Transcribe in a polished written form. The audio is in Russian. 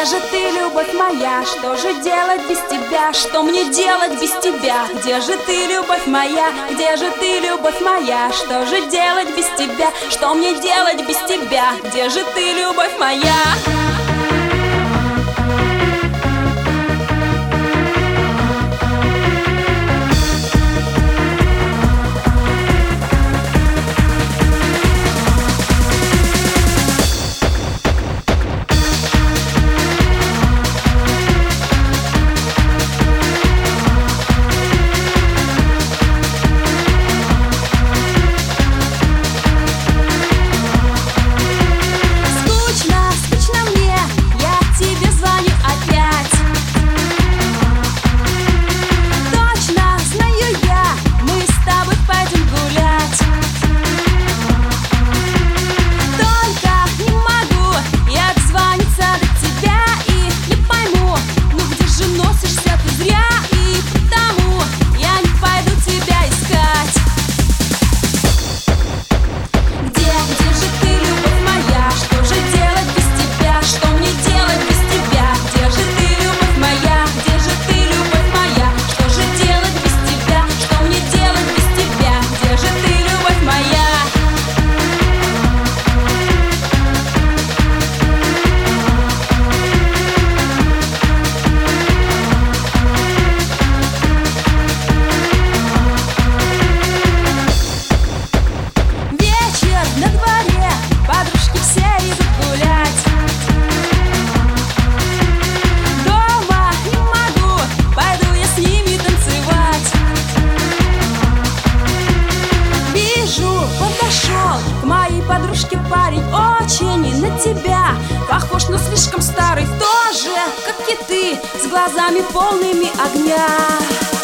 Где же ты, любовь моя? Что же делать без тебя? Что мне делать без тебя? Где же ты, любовь моя? Где же ты, любовь моя? Что же делать без тебя? Что мне делать без тебя? Где же ты, любовь моя? К моей подружке парень очень на тебя похож, но слишком старый, тоже, как и ты, с глазами полными огня.